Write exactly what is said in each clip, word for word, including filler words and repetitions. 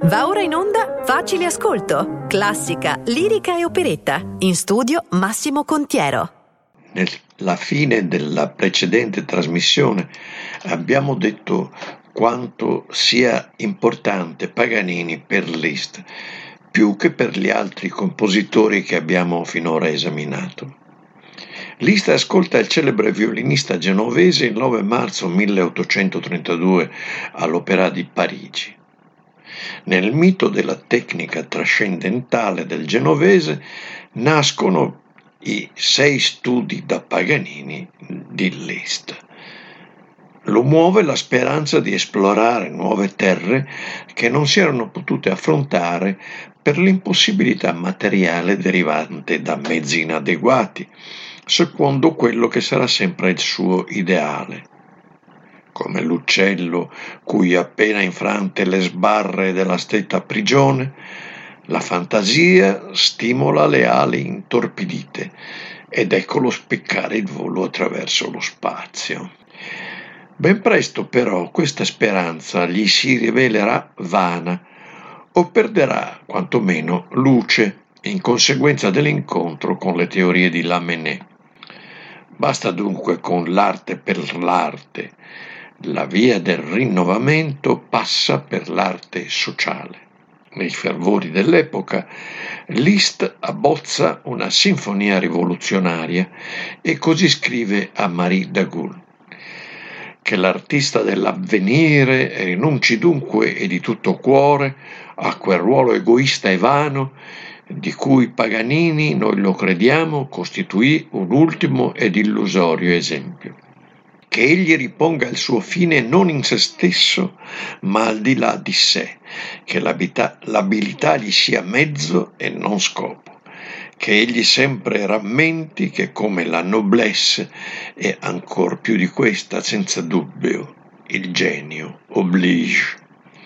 Va ora in onda Facile Ascolto, classica, lirica e operetta, in studio Massimo Contiero. Nella fine della precedente trasmissione abbiamo detto quanto sia importante Paganini per Liszt, più che per gli altri compositori che abbiamo finora esaminato. Liszt ascolta il celebre violinista genovese il nove marzo milleottocentotrentadue all'Opéra di Parigi. Nel mito della tecnica trascendentale del genovese nascono i sei studi da Paganini di Liszt. Lo muove la speranza di esplorare nuove terre che non si erano potute affrontare per l'impossibilità materiale derivante da mezzi inadeguati, secondo quello che sarà sempre il suo ideale. Come l'uccello cui appena infrante le sbarre della stretta prigione, la fantasia stimola le ali intorpidite ed eccolo spiccare il volo attraverso lo spazio. Ben presto però questa speranza gli si rivelerà vana o perderà quantomeno luce in conseguenza dell'incontro con le teorie di Lamennais. Basta dunque con l'arte per l'arte. La via del rinnovamento passa per l'arte sociale. Nei fervori dell'epoca, Liszt abbozza una sinfonia rivoluzionaria e così scrive a Marie Dagoul: che l'artista dell'avvenire rinunci dunque e di tutto cuore a quel ruolo egoista e vano di cui Paganini, noi lo crediamo, costituì un ultimo ed illusorio esempio. Che egli riponga il suo fine non in se stesso, ma al di là di sé, che l'abilità, l'abilità gli sia mezzo e non scopo, che egli sempre rammenti che come la noblesse e ancor più di questa, senza dubbio, il genio oblige.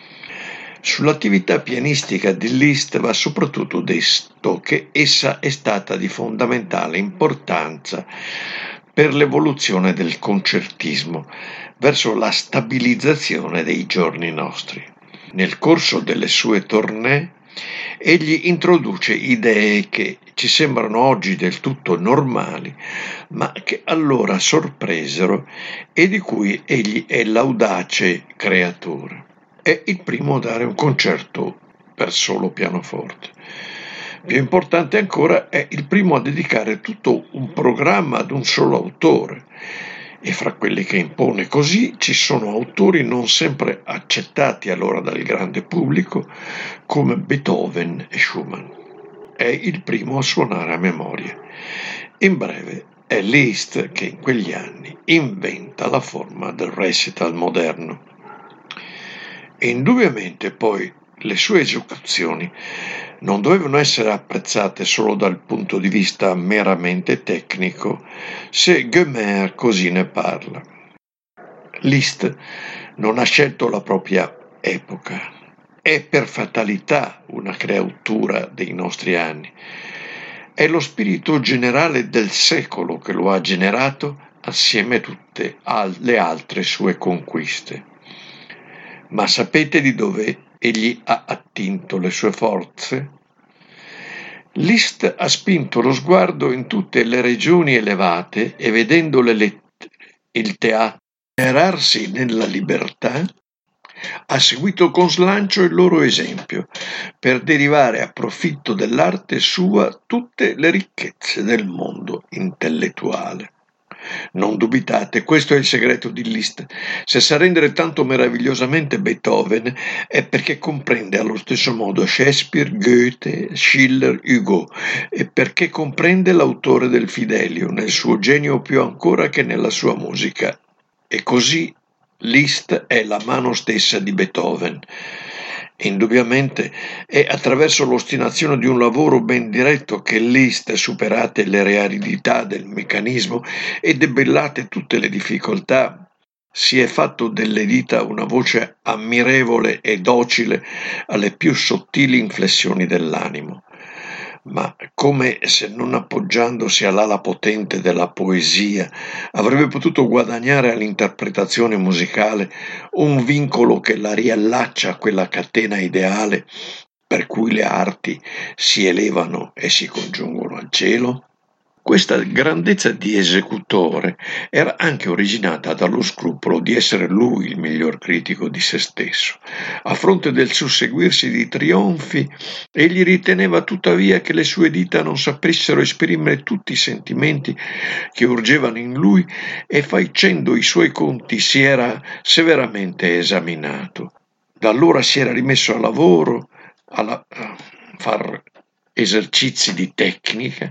Sull'attività pianistica di Liszt va soprattutto detto che essa è stata di fondamentale importanza per l'evoluzione del concertismo verso la stabilizzazione dei giorni nostri. Nel corso delle sue tournée egli introduce idee che ci sembrano oggi del tutto normali, ma che allora sorpresero e di cui egli è l'audace creatore. È il primo a dare un concerto per solo pianoforte. Più importante ancora, è il primo a dedicare tutto un programma ad un solo autore, e fra quelli che impone così ci sono autori non sempre accettati allora dal grande pubblico come Beethoven e Schumann. È il primo a suonare a memoria. In breve, è Liszt che in quegli anni inventa la forma del recital moderno. E indubbiamente poi le sue esecuzioni non dovevano essere apprezzate solo dal punto di vista meramente tecnico, se Guemer così ne parla. Liszt non ha scelto la propria epoca, è per fatalità una creatura dei nostri anni. È lo spirito generale del secolo che lo ha generato assieme a tutte le altre sue conquiste. Ma sapete di dove egli ha attinto le sue forze? Liszt ha spinto lo sguardo in tutte le regioni elevate e vedendo le lettere, il teatro generarsi nella libertà, ha seguito con slancio il loro esempio per derivare a profitto dell'arte sua tutte le ricchezze del mondo intellettuale. Non dubitate, questo è il segreto di Liszt. Se sa rendere tanto meravigliosamente Beethoven è perché comprende allo stesso modo Shakespeare, Goethe, Schiller, Hugo, e perché comprende l'autore del Fidelio nel suo genio più ancora che nella sua musica. E così Liszt è la mano stessa di Beethoven. Indubbiamente è attraverso l'ostinazione di un lavoro ben diretto che Liszt, superate le rearidità del meccanismo e debellate tutte le difficoltà, si è fatto delle dita una voce ammirevole e docile alle più sottili inflessioni dell'animo. ma come se non appoggiandosi all'ala potente della poesia avrebbe potuto guadagnare all'interpretazione musicale un vincolo che la riallaccia a quella catena ideale per cui le arti si elevano e si congiungono al cielo? Questa grandezza di esecutore era anche originata dallo scrupolo di essere lui il miglior critico di se stesso. A fronte del susseguirsi di trionfi, egli riteneva tuttavia che le sue dita non sapessero esprimere tutti i sentimenti che urgevano in lui e facendo i suoi conti si era severamente esaminato. Da allora si era rimesso al lavoro, a far esercizi di tecnica,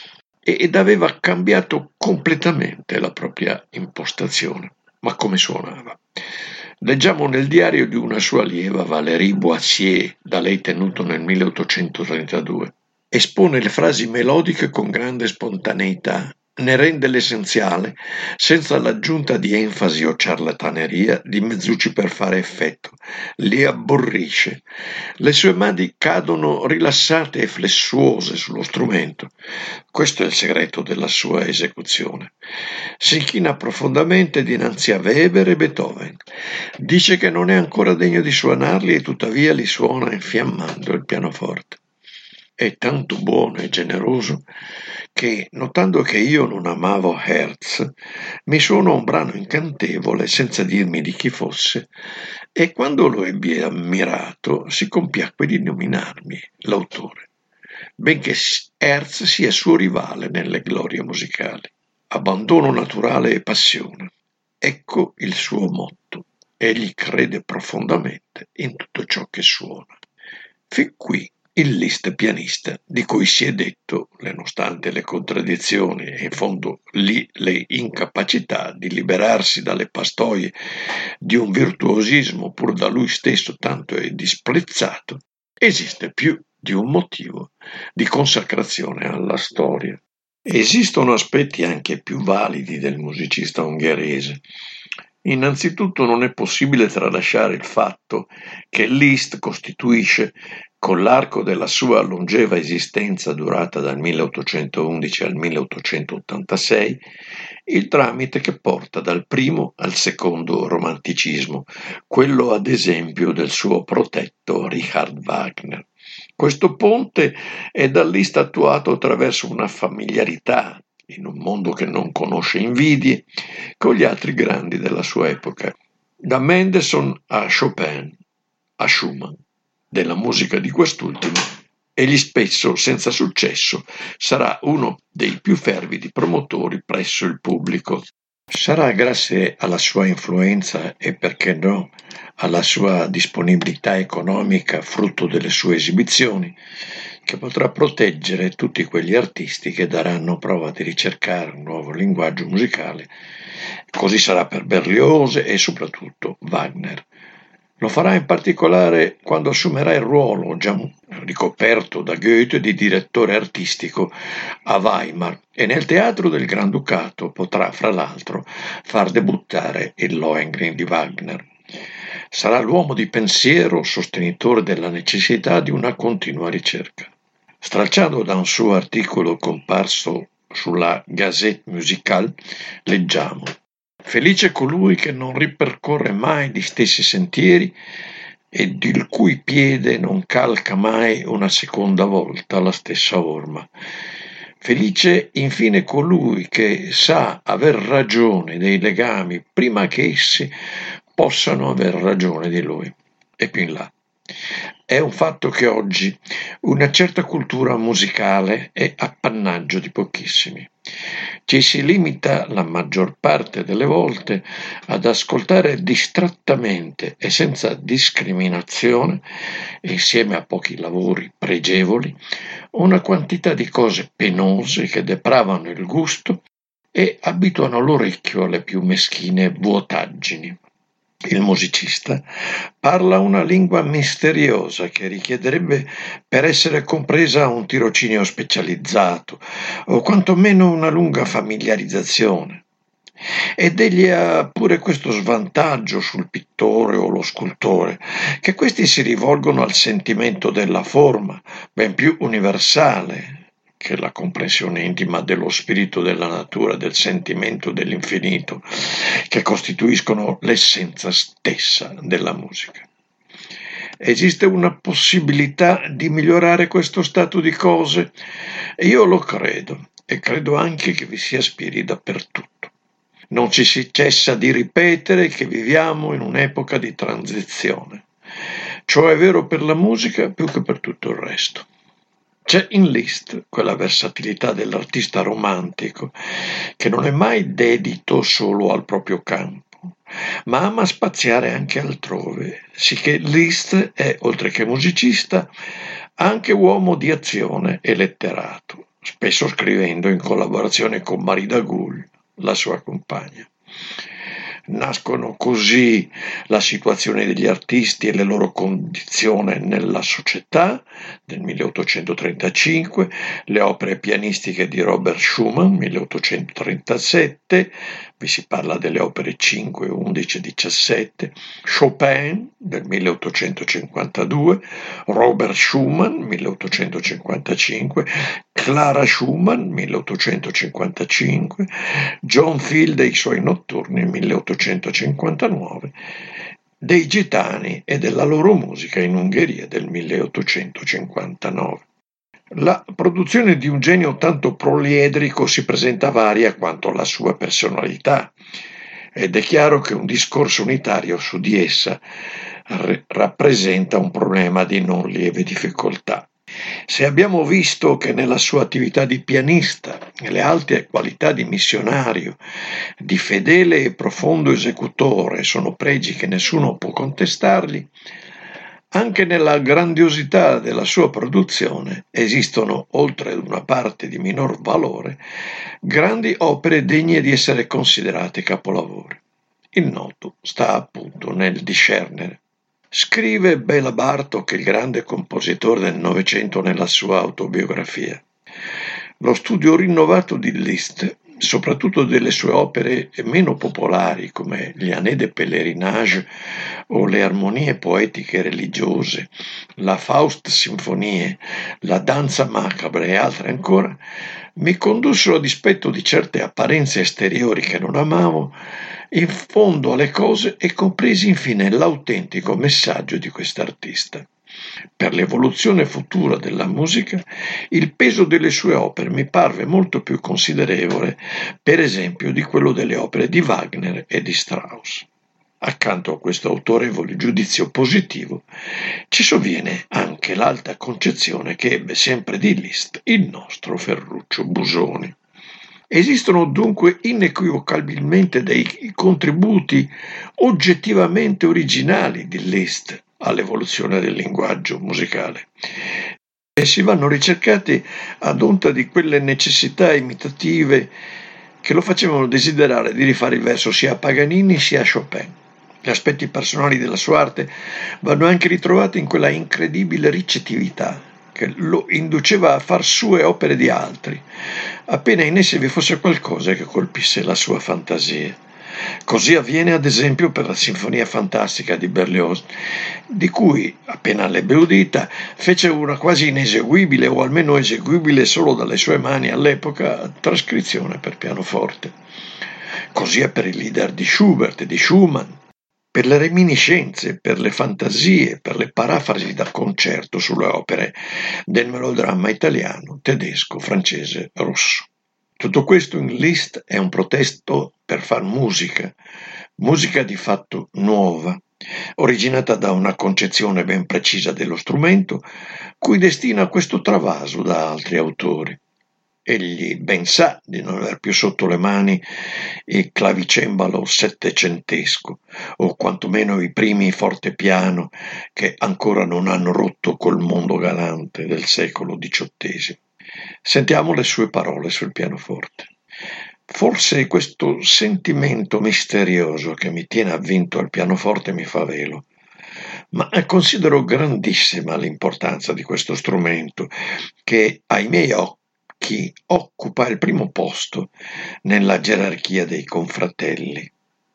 ed aveva cambiato completamente la propria impostazione. Ma come suonava? Leggiamo nel diario di una sua allieva, Valérie Boissier, da lei tenuto nel milleottocentotrentadue. Espone le frasi melodiche con grande spontaneità, ne rende l'essenziale, senza l'aggiunta di enfasi o ciarlataneria di mezzucci per fare effetto. Li abborrisce. Le sue mani cadono rilassate e flessuose sullo strumento. Questo è il segreto della sua esecuzione. Si inchina profondamente dinanzi a Weber e Beethoven. Dice che non è ancora degno di suonarli e tuttavia li suona infiammando il pianoforte. È tanto buono e generoso che, notando che io non amavo Herz, mi suonò un brano incantevole senza dirmi di chi fosse, e quando lo ebbi ammirato si compiacque di nominarmi l'autore, benché Herz sia suo rivale nelle glorie musicali. Abbandono naturale e passione. Ecco il suo motto. Egli crede profondamente in tutto ciò che suona. Fin qui il Liszt pianista, di cui si è detto, nonostante le contraddizioni e in fondo lì le incapacità di liberarsi dalle pastoie di un virtuosismo pur da lui stesso tanto è disprezzato, esiste più di un motivo di consacrazione alla storia. Esistono aspetti anche più validi del musicista ungherese. Innanzitutto non è possibile tralasciare il fatto che Liszt costituisce, con l'arco della sua longeva esistenza durata dal milleottocentoundici al milleottocentottantasei, il tramite che porta dal primo al secondo romanticismo, quello ad esempio del suo protetto Richard Wagner. Questo ponte è da Liszt attuato attraverso una familiarità, in un mondo che non conosce invidie, con gli altri grandi della sua epoca, da Mendelssohn a Chopin, a Schumann. Della musica di quest'ultimo, egli spesso, senza successo, sarà uno dei più fervidi promotori presso il pubblico. Sarà grazie alla sua influenza e, perché no, alla sua disponibilità economica, frutto delle sue esibizioni, che potrà proteggere tutti quegli artisti che daranno prova di ricercare un nuovo linguaggio musicale. Così sarà per Berlioz e soprattutto Wagner. Lo farà in particolare quando assumerà il ruolo, già ricoperto da Goethe, di direttore artistico a Weimar, e nel teatro del Granducato potrà, fra l'altro, far debuttare il Lohengrin di Wagner. Sarà l'uomo di pensiero sostenitore della necessità di una continua ricerca. Stralciando da un suo articolo comparso sulla Gazette Musicale, leggiamo: «Felice colui che non ripercorre mai gli stessi sentieri e il cui piede non calca mai una seconda volta la stessa orma. Felice infine colui che sa aver ragione dei legami prima che essi possano aver ragione di lui». E più in là: «È un fatto che oggi una certa cultura musicale è appannaggio di pochissimi. Ci si limita la maggior parte delle volte ad ascoltare distrattamente e senza discriminazione, insieme a pochi lavori pregevoli, una quantità di cose penose che depravano il gusto e abituano l'orecchio alle più meschine vuotaggini. Il musicista parla una lingua misteriosa che richiederebbe, per essere compresa, un tirocinio specializzato o quantomeno una lunga familiarizzazione. Ed egli ha pure questo svantaggio sul pittore o lo scultore, che questi si rivolgono al sentimento della forma, ben più universale che la comprensione intima dello spirito della natura, del sentimento dell'infinito, che costituiscono l'essenza stessa della musica. Esiste una possibilità di migliorare questo stato di cose? Io lo credo, e credo anche che vi sia spirito dappertutto. Non ci si cessa di ripetere che viviamo in un'epoca di transizione. Ciò è vero per la musica più che per tutto il resto. C'è in Liszt quella versatilità dell'artista romantico che non è mai dedito solo al proprio campo, ma ama spaziare anche altrove, sicché Liszt è, oltre che musicista, anche uomo di azione e letterato, spesso scrivendo in collaborazione con Marie Dagoul, la sua compagna. Nascono così la situazione degli artisti e le loro condizioni nella società del milleottocentotrentacinque, le opere pianistiche di Robert Schumann milleottocentotrentasette, vi si parla delle opere cinque, undici e diciassette, Chopin del milleottocentocinquantadue, Robert Schumann milleottocentocinquantacinque, Clara Schumann milleottocentocinquantacinque, John Field e i suoi notturni milleottocentocinquantanove, dei Gitani e della loro musica in Ungheria del milleottocentocinquantanove. La produzione di un genio tanto poliedrico si presenta varia quanto la sua personalità, ed è chiaro che un discorso unitario su di essa r- rappresenta un problema di non lieve difficoltà. Se abbiamo visto che nella sua attività di pianista, le alte qualità di missionario, di fedele e profondo esecutore sono pregi che nessuno può contestargli, anche nella grandiosità della sua produzione esistono, oltre ad una parte di minor valore, grandi opere degne di essere considerate capolavori. Il noto sta appunto nel discernere. Scrive Béla Bartók, il grande compositore del Novecento, nella sua autobiografia: lo studio rinnovato di Liszt, soprattutto delle sue opere meno popolari come gli Années de Pèlerinage o le armonie poetiche religiose, la Faust Sinfonie, la Danza Macabre e altre ancora, mi condussero, a dispetto di certe apparenze esteriori che non amavo, in fondo alle cose e compresi infine l'autentico messaggio di quest'artista. Per l'evoluzione futura della musica, il peso delle sue opere mi parve molto più considerevole, per esempio, di quello delle opere di Wagner e di Strauss. Accanto a questo autorevole giudizio positivo, ci sovviene anche l'alta concezione che ebbe sempre di Liszt il nostro Ferruccio Busoni. Esistono dunque inequivocabilmente dei contributi oggettivamente originali di Liszt all'evoluzione del linguaggio musicale. Essi vanno ricercati ad onta di quelle necessità imitative che lo facevano desiderare di rifare il verso sia a Paganini sia a Chopin. Gli aspetti personali della sua arte vanno anche ritrovati in quella incredibile ricettività che lo induceva a far sue opere di altri, appena in esse vi fosse qualcosa che colpisse la sua fantasia. Così avviene ad esempio per la Sinfonia Fantastica di Berlioz, di cui, appena l'ebbe udita, fece una quasi ineseguibile, o almeno eseguibile solo dalle sue mani all'epoca, trascrizione per pianoforte. Così è per i lieder di Schubert e di Schumann, per le reminiscenze, per le fantasie, per le parafrasi da concerto sulle opere del melodramma italiano, tedesco, francese, russo. Tutto questo in Liszt è un protesto per far musica, musica di fatto nuova, originata da una concezione ben precisa dello strumento, cui destina questo travaso da altri autori. Egli ben sa di non aver più sotto le mani il clavicembalo settecentesco, o quantomeno i primi fortepiano che ancora non hanno rotto col mondo galante del secolo diciottesimo. Sentiamo le sue parole sul pianoforte. Forse questo sentimento misterioso che mi tiene avvinto al pianoforte mi fa velo, ma considero grandissima l'importanza di questo strumento che, ai miei occhi, chi occupa il primo posto nella gerarchia dei confratelli.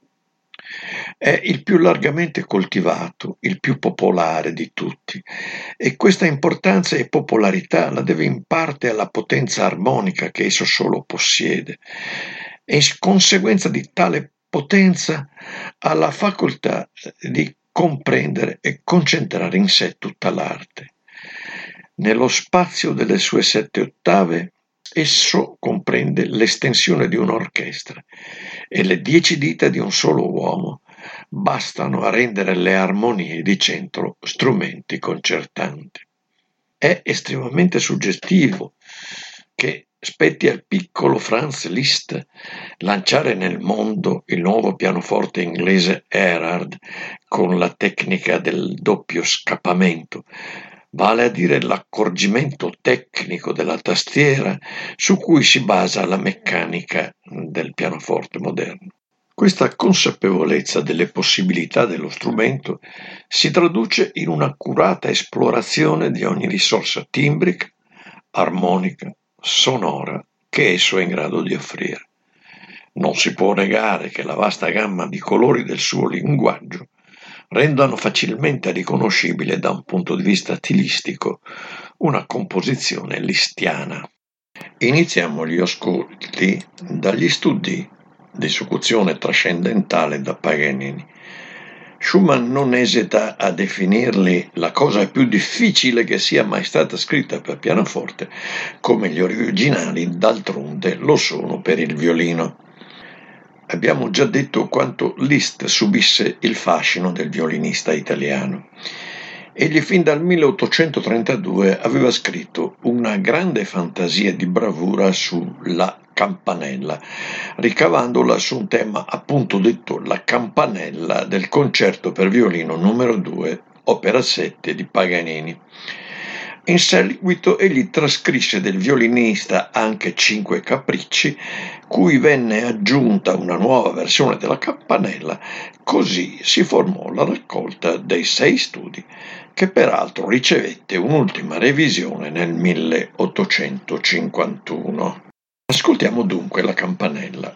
È il più largamente coltivato, il più popolare di tutti, e questa importanza e popolarità la deve in parte alla potenza armonica che esso solo possiede, e in conseguenza di tale potenza alla facoltà di comprendere e concentrare in sé tutta l'arte. Nello spazio delle sue sette ottave, esso comprende l'estensione di un'orchestra e le dieci dita di un solo uomo bastano a rendere le armonie di cento strumenti concertanti. È estremamente suggestivo che spetti al piccolo Franz Liszt lanciare nel mondo il nuovo pianoforte inglese Erhard con la tecnica del doppio scappamento, vale a dire l'accorgimento tecnico della tastiera su cui si basa la meccanica del pianoforte moderno. Questa consapevolezza delle possibilità dello strumento si traduce in un'accurata esplorazione di ogni risorsa timbrica, armonica, sonora che esso è in grado di offrire. Non si può negare che la vasta gamma di colori del suo linguaggio rendano facilmente riconoscibile da un punto di vista stilistico una composizione lisztiana. Iniziamo gli ascolti dagli studi di esecuzione trascendentale da Paganini. Schumann non esita a definirli la cosa più difficile che sia mai stata scritta per pianoforte, come gli originali d'altronde lo sono per il violino. Abbiamo già detto quanto Liszt subisse il fascino del violinista italiano. Egli fin dal milleottocentotrentadue aveva scritto una grande fantasia di bravura sulla campanella, ricavandola su un tema appunto detto la campanella del concerto per violino numero due, opera sette di Paganini. In seguito egli trascrisse del violinista anche cinque capricci, cui venne aggiunta una nuova versione della campanella, così si formò la raccolta dei sei studi, che peraltro ricevette un'ultima revisione nel milleottocentocinquantuno. Ascoltiamo dunque la campanella.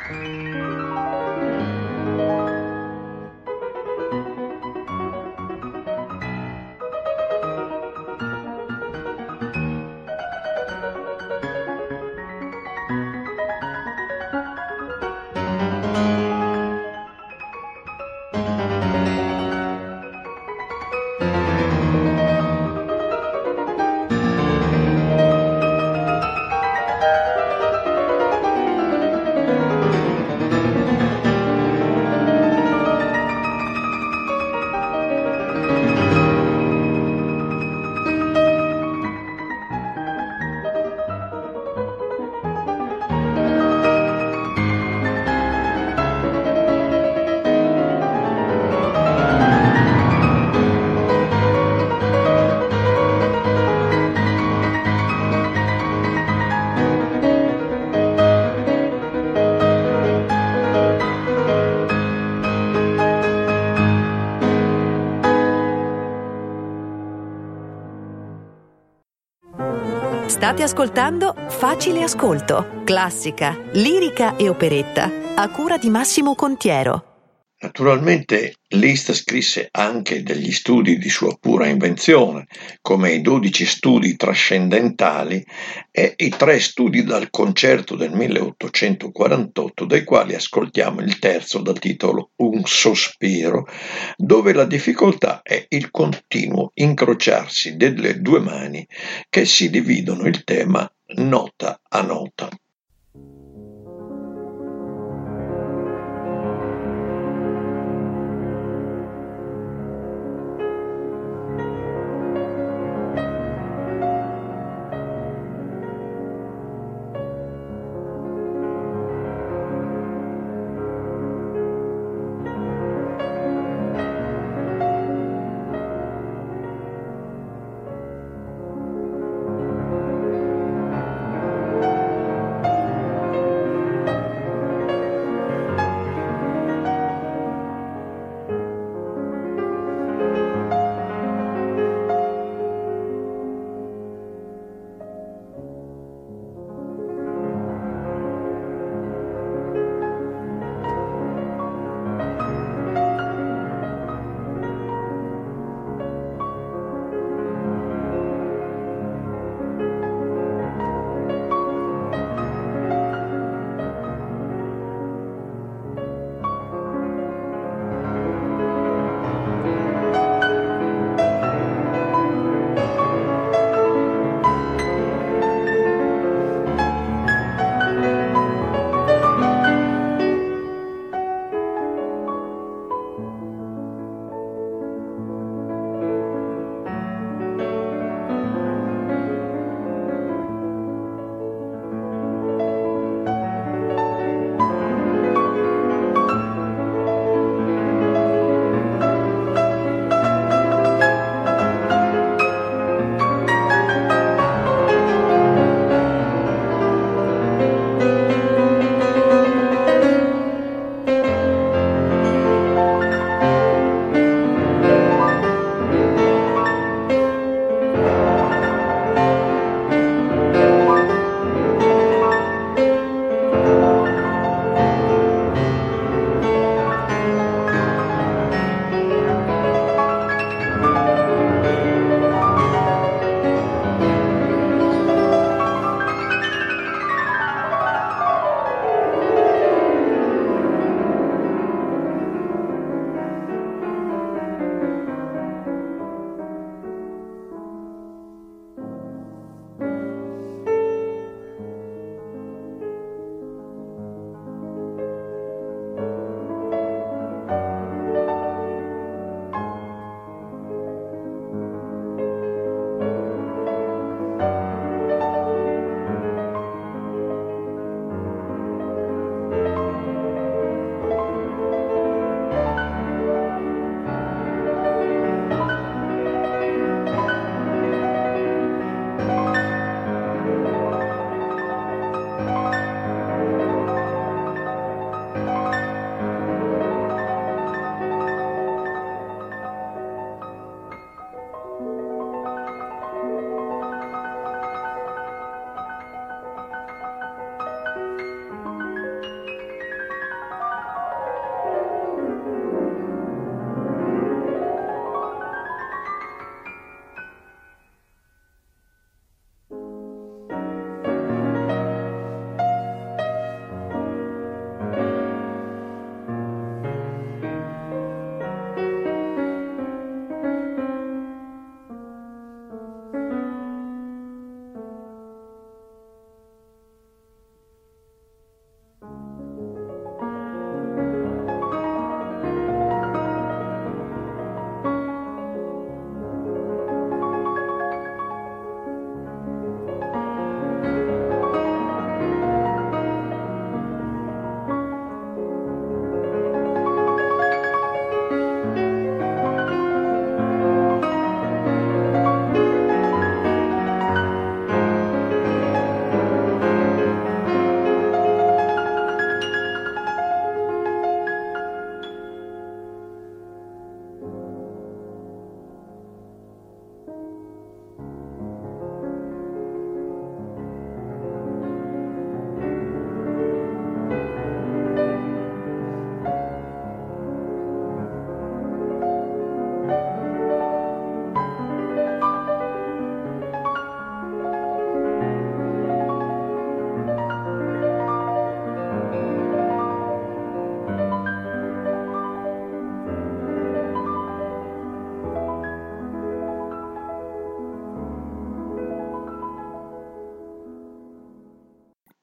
State ascoltando Facile Ascolto, classica, lirica e operetta, a cura di Massimo Contiero. Naturalmente Liszt scrisse anche degli studi di sua pura invenzione, come i dodici studi trascendentali e i tre studi dal concerto del milleottocentoquarantotto, dai quali ascoltiamo il terzo dal titolo Un sospiro, dove la difficoltà è il continuo incrociarsi delle due mani che si dividono il tema nota a nota.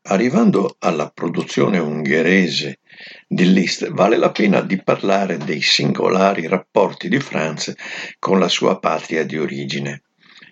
Arrivando alla produzione ungherese di Liszt, vale la pena di parlare dei singolari rapporti di Franz con la sua patria di origine.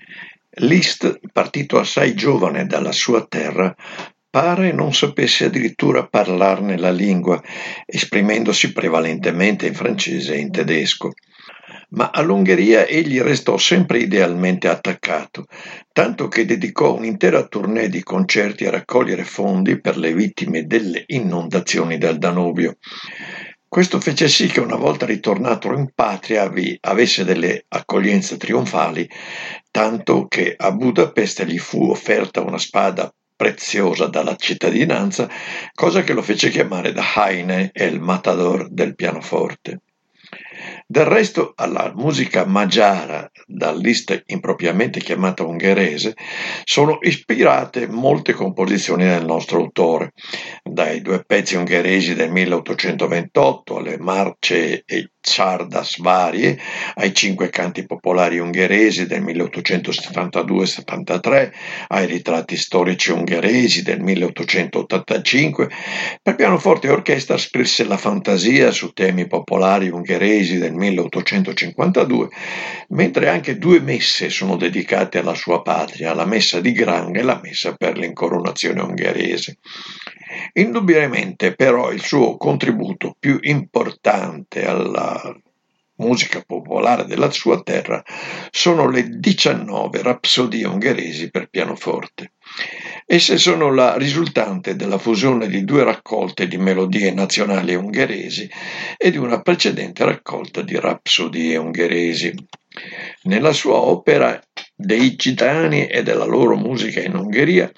Liszt, partito assai giovane dalla sua terra, pare non sapesse addirittura parlarne la lingua, esprimendosi prevalentemente in francese e in tedesco. Ma all'Ungheria egli restò sempre idealmente attaccato, tanto che dedicò un'intera tournée di concerti a raccogliere fondi per le vittime delle inondazioni del Danubio. Questo fece sì che una volta ritornato in patria vi avesse delle accoglienze trionfali, tanto che a Budapest gli fu offerta una spada preziosa dalla cittadinanza, cosa che lo fece chiamare da Heine il matador del pianoforte. Del resto, alla musica magiara, da Liszt impropriamente chiamata ungherese, sono ispirate molte composizioni del nostro autore, dai due pezzi ungheresi del milleottocentoventotto alle marce e czardas varie, ai cinque canti popolari ungheresi del milleottocentosettantadue settantatré, ai ritratti storici ungheresi del milleottocentottantacinque. Per pianoforte e orchestra scrisse la fantasia su temi popolari ungheresi del milleottocentocinquantadue, mentre anche due messe sono dedicate alla sua patria, la messa di Grang e la messa per l'incoronazione ungherese. Indubbiamente però il suo contributo più importante alla musica popolare della sua terra sono le diciannove rapsodie ungheresi per pianoforte. Esse sono la risultante della fusione di due raccolte di melodie nazionali ungheresi e di una precedente raccolta di rapsodie ungheresi. Nella sua opera dei gitani e della loro musica in Ungheria,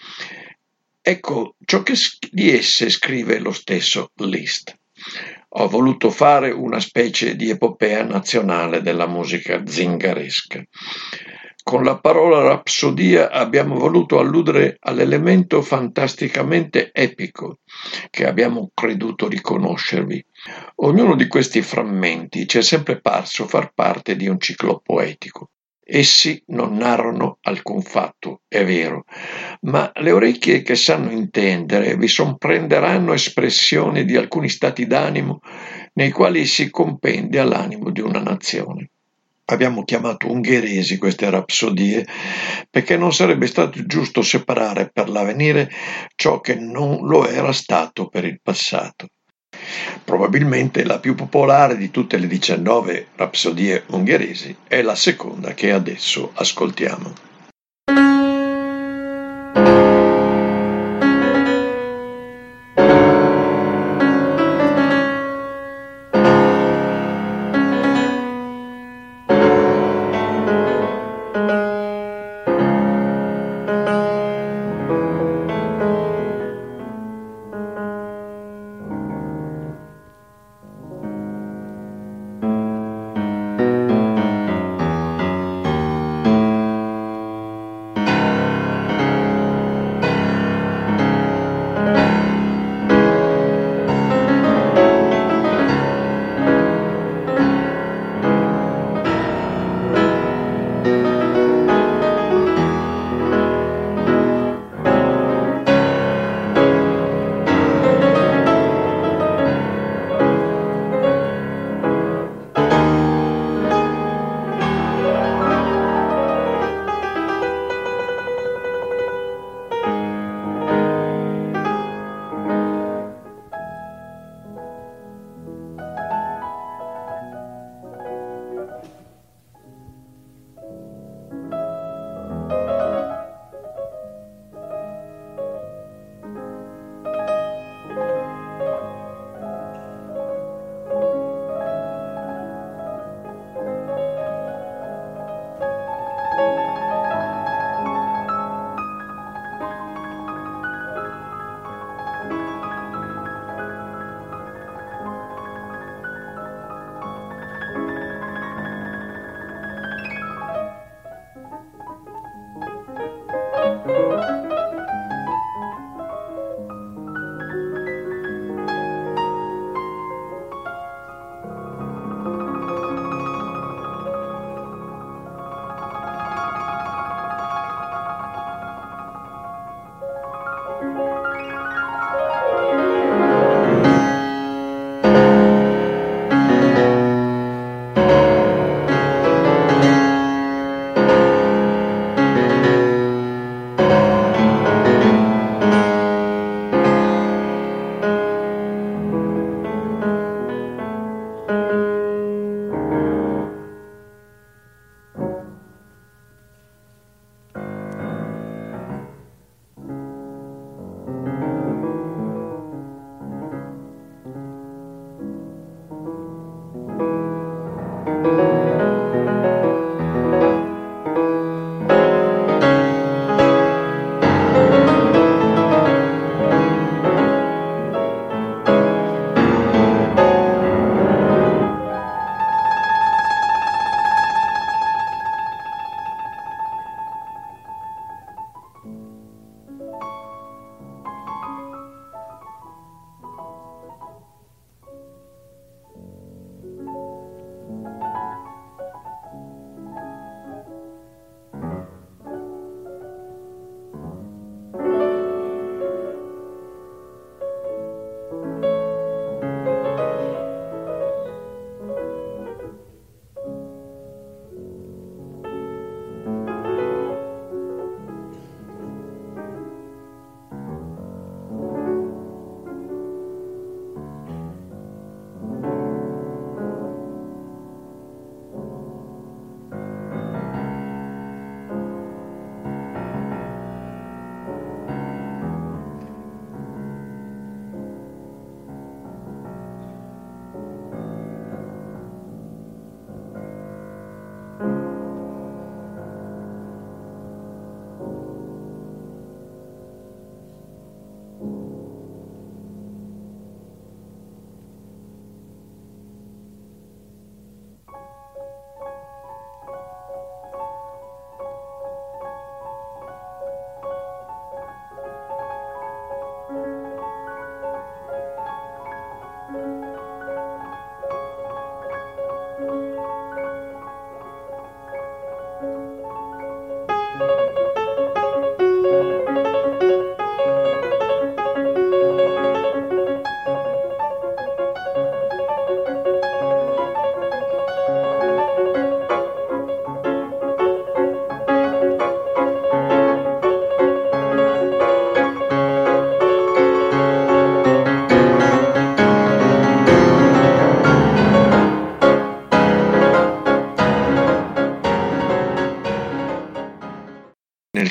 ecco ciò che di esse scrive lo stesso Liszt. Ho voluto fare una specie di epopea nazionale della musica zingaresca. Con la parola rapsodia abbiamo voluto alludere all'elemento fantasticamente epico che abbiamo creduto riconoscervi. Ognuno di questi frammenti ci è sempre parso far parte di un ciclo poetico. Essi non narrano alcun fatto, è vero, ma le orecchie che sanno intendere vi sorprenderanno espressioni di alcuni stati d'animo nei quali si compendia l'animo di una nazione. Abbiamo chiamato ungheresi queste rapsodie perché non sarebbe stato giusto separare per l'avvenire ciò che non lo era stato per il passato. Probabilmente la più popolare di tutte le diciannove rapsodie ungheresi è la seconda che adesso ascoltiamo.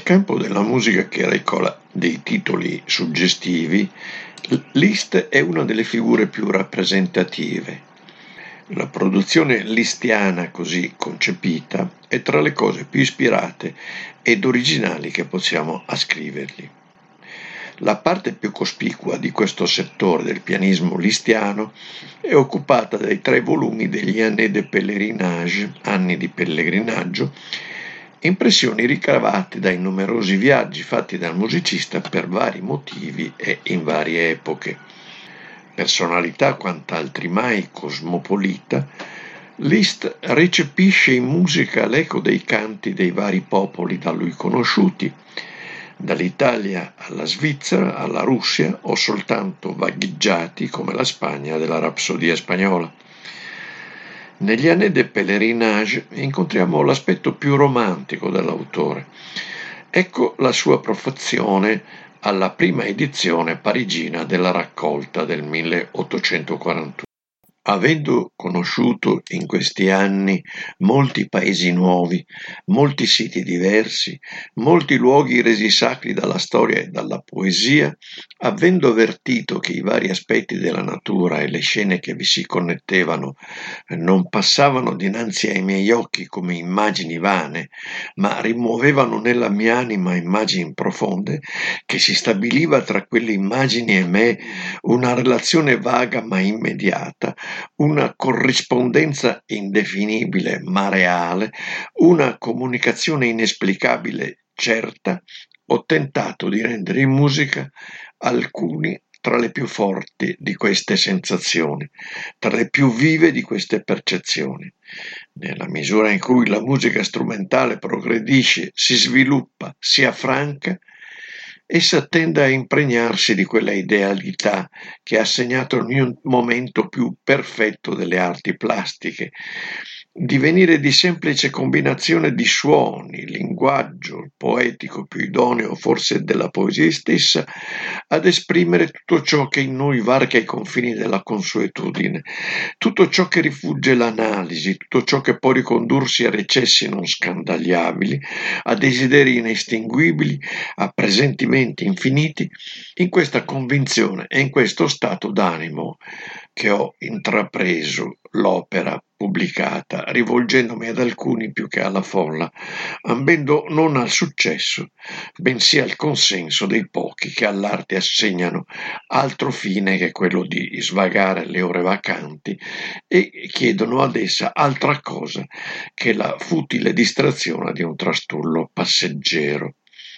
campo della musica che reca dei titoli suggestivi, Liszt è una delle figure più rappresentative. La produzione lisztiana così concepita è tra le cose più ispirate ed originali che possiamo ascrivergli. La parte più cospicua di questo settore del pianismo lisztiano è occupata dai tre volumi degli Années de Pèlerinage, anni di pellegrinaggio, impressioni ricavate dai numerosi viaggi fatti dal musicista per vari motivi e in varie epoche. Personalità quant'altri mai cosmopolita, Liszt recepisce in musica l'eco dei canti dei vari popoli da lui conosciuti, dall'Italia alla Svizzera, alla Russia o soltanto vagheggiati come la Spagna della Rapsodia spagnola. Negli Années de Pèlerinage incontriamo l'aspetto più romantico dell'autore. Ecco la sua profazione alla prima edizione parigina della raccolta del milleottocentoquarantuno. Avendo conosciuto in questi anni molti paesi nuovi, molti siti diversi, molti luoghi resi sacri dalla storia e dalla poesia, avendo avvertito che i vari aspetti della natura e le scene che vi si connettevano non passavano dinanzi ai miei occhi come immagini vane, ma rimuovevano nella mia anima immagini profonde, che si stabiliva tra quelle immagini e me una relazione vaga ma immediata, una corrispondenza indefinibile ma reale, una comunicazione inesplicabile certa, ho tentato di rendere in musica alcuni tra le più forti di queste sensazioni, tra le più vive di queste percezioni. Nella misura in cui la musica strumentale progredisce, si sviluppa, si affranca, essa tende a impregnarsi di quella idealità che ha segnato il mio momento più perfetto delle arti plastiche, divenire di semplice combinazione di suoni, linguaggio poetico più idoneo forse della poesia stessa, ad esprimere tutto ciò che in noi varca i confini della consuetudine, tutto ciò che rifugge l'analisi, tutto ciò che può ricondursi a recessi non scandagliabili, a desideri inestinguibili, a presentimenti infiniti, in questa convinzione e in questo stato d'animo che ho intrapreso l'opera pubblicata, rivolgendomi ad alcuni più che alla folla, ambendo non al successo, bensì al consenso dei pochi che all'arte assegnano altro fine che quello di svagare le ore vacanti e chiedono ad essa altra cosa che la futile distrazione di un trastullo passeggero.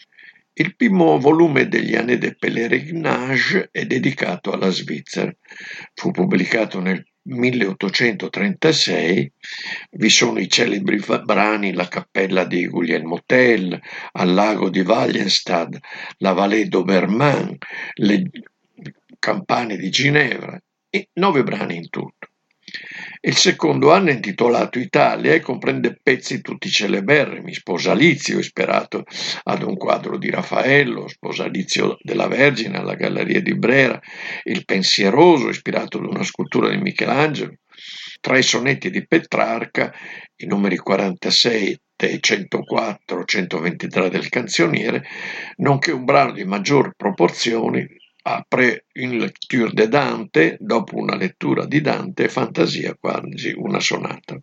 Il primo volume degli Années de Pèlerinage è dedicato alla Svizzera. Fu pubblicato nel milleottocentotrentasei, vi sono i celebri brani La cappella di Guglielmo Tell, Al lago di Wallenstad, La Vallée d'Obermann, Le campane di Ginevra e nove brani in tutto. Il secondo anno è intitolato Italia e comprende pezzi tutti celeberrimi: Sposalizio, ispirato ad un quadro di Raffaello, Sposalizio della Vergine alla Galleria di Brera, Il Pensieroso, ispirato ad una scultura di Michelangelo, tre sonetti di Petrarca, i numeri quarantasette, centoquattro, centoventitré del Canzoniere, nonché un brano di maggiori proporzioni, Après une lecture de Dante, dopo una lettura di Dante, Fantasia, quasi una sonata.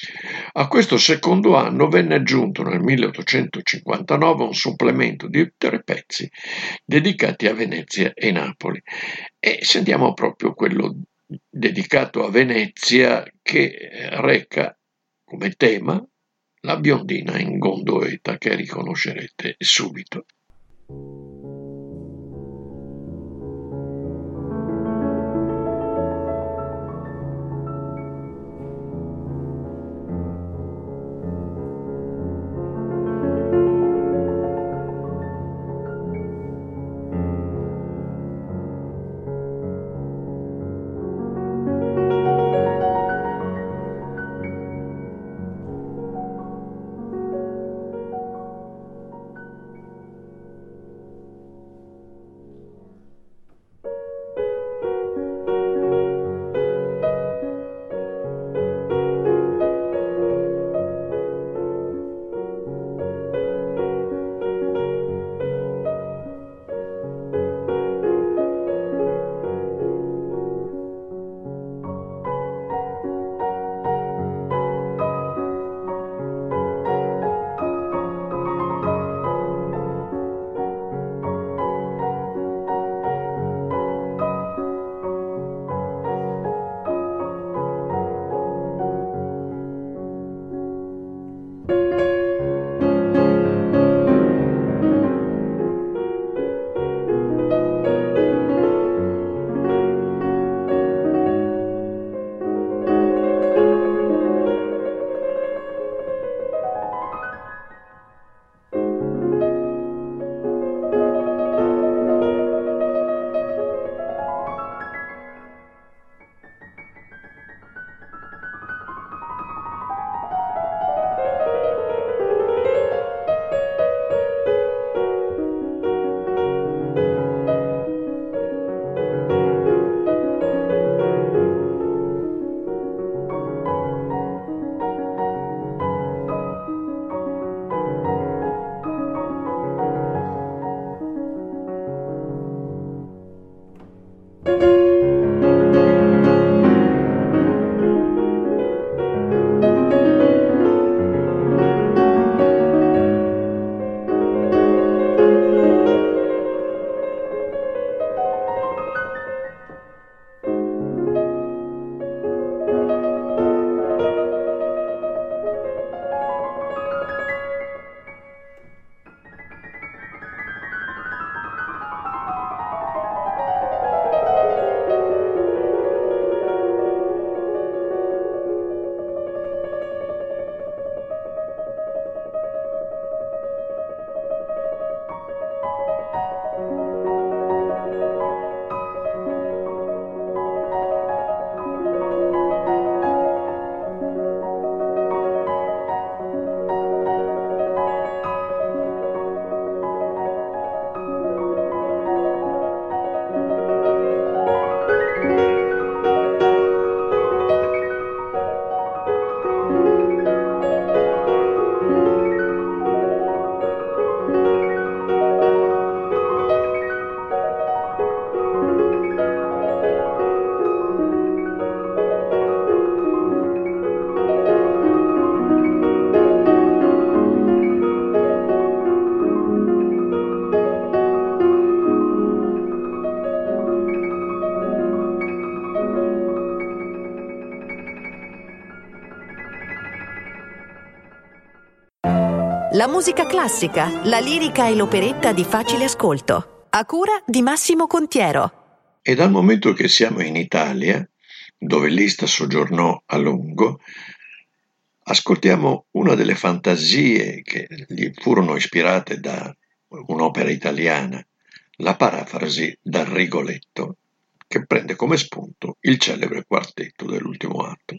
A questo secondo anno venne aggiunto nel milleottocentocinquantanove un supplemento di tre pezzi dedicati a Venezia e Napoli, e sentiamo proprio quello dedicato a Venezia, che reca come tema la biondina in Gondoeta, che riconoscerete subito. La musica classica, la lirica e l'operetta di facile ascolto, a cura di Massimo Contiero. E dal momento che siamo in Italia, dove Liszt soggiornò a lungo, ascoltiamo una delle fantasie che gli furono ispirate da un'opera italiana, la parafrasi da Rigoletto, che prende come spunto il celebre quartetto dell'ultimo atto.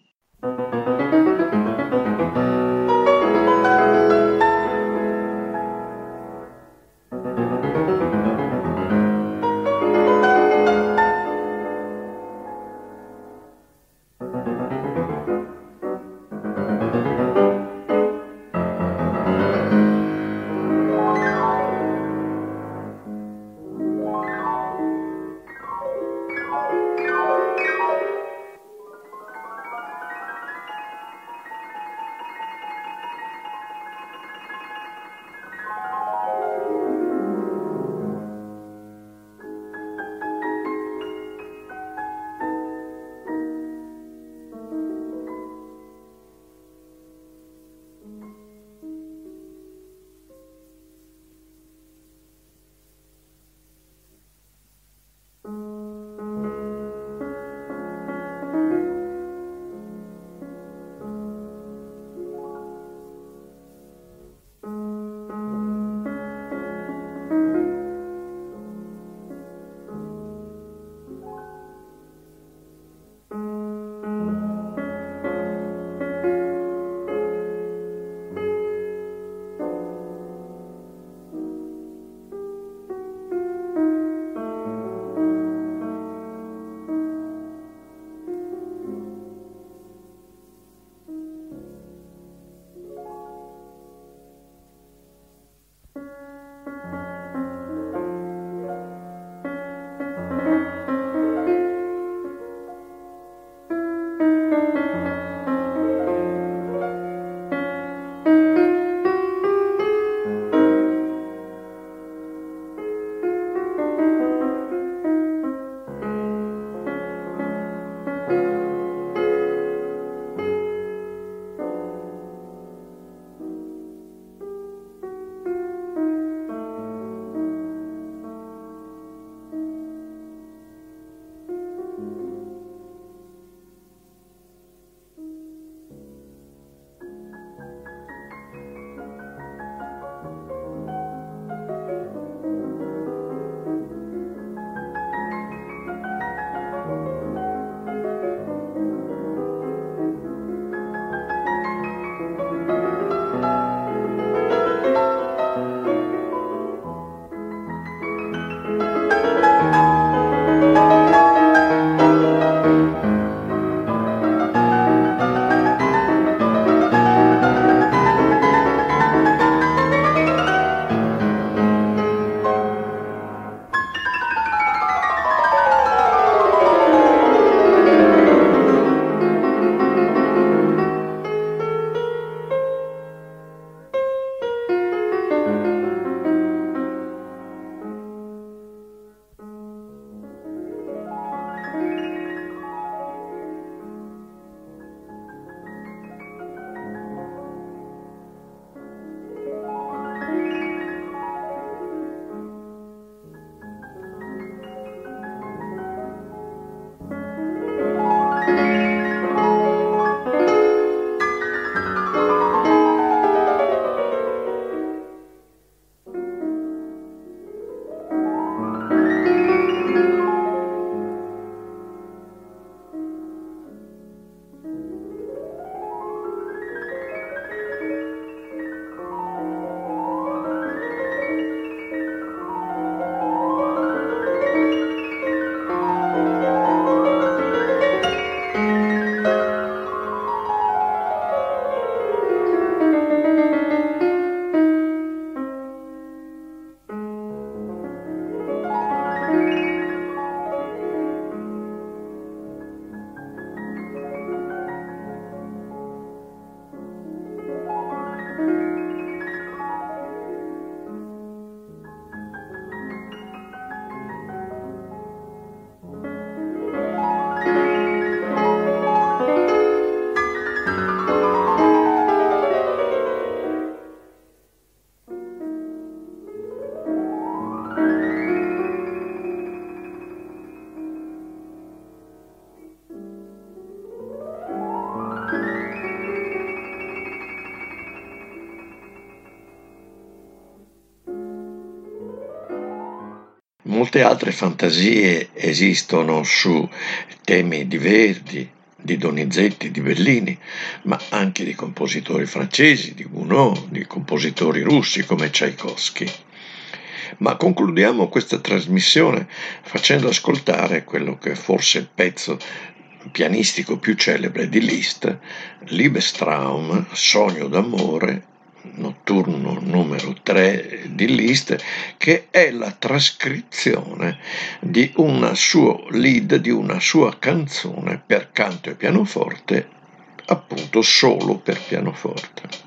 Molte altre fantasie esistono su temi di Verdi, di Donizetti, di Bellini, ma anche di compositori francesi, di Gounod, di compositori russi come Tchaikovsky. Ma concludiamo questa trasmissione facendo ascoltare quello che è forse il pezzo pianistico più celebre di Liszt, Liebestraum, Sogno d'amore, notturno numero tre di Liszt, che è la trascrizione di un suo lead, di una sua canzone per canto e pianoforte, appunto solo per pianoforte.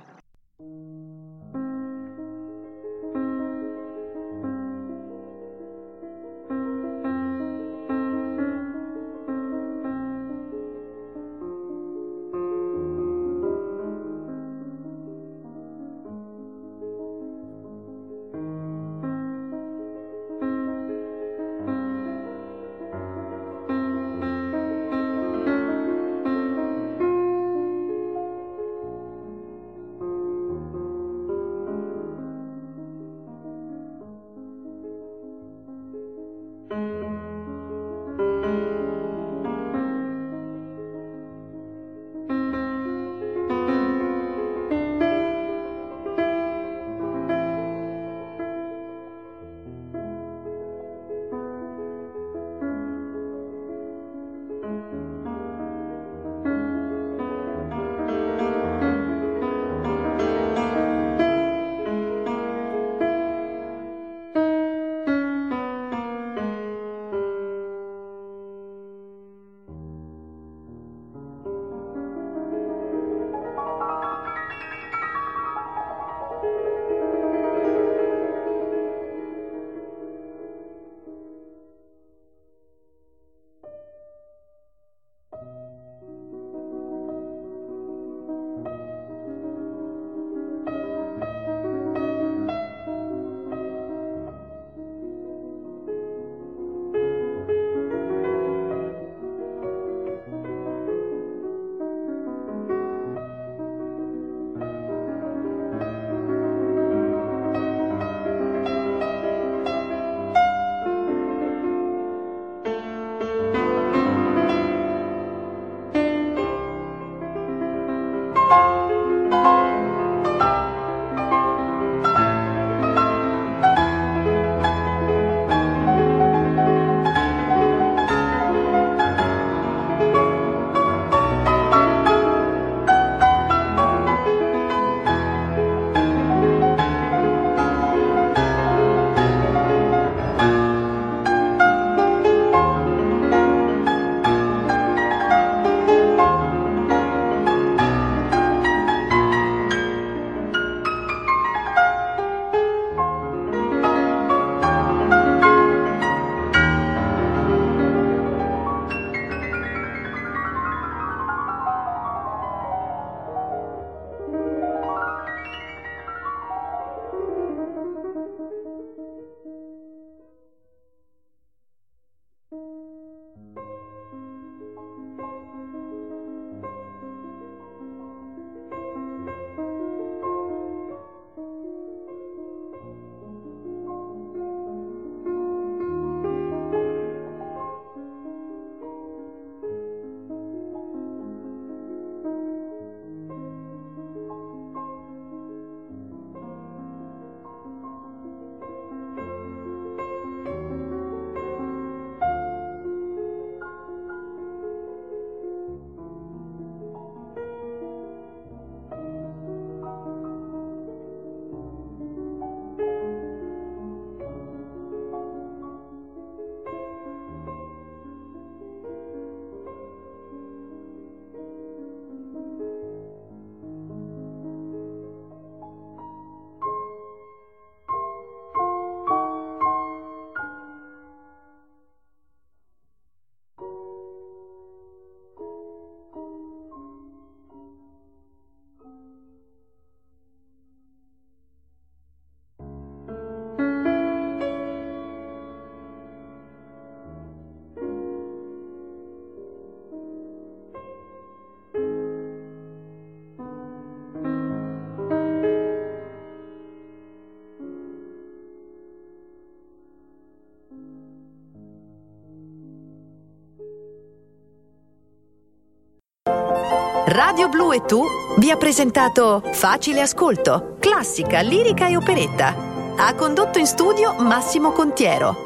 Radio Blu e Tu vi ha presentato Facile Ascolto, classica, lirica e operetta. Ha condotto in studio Massimo Contiero.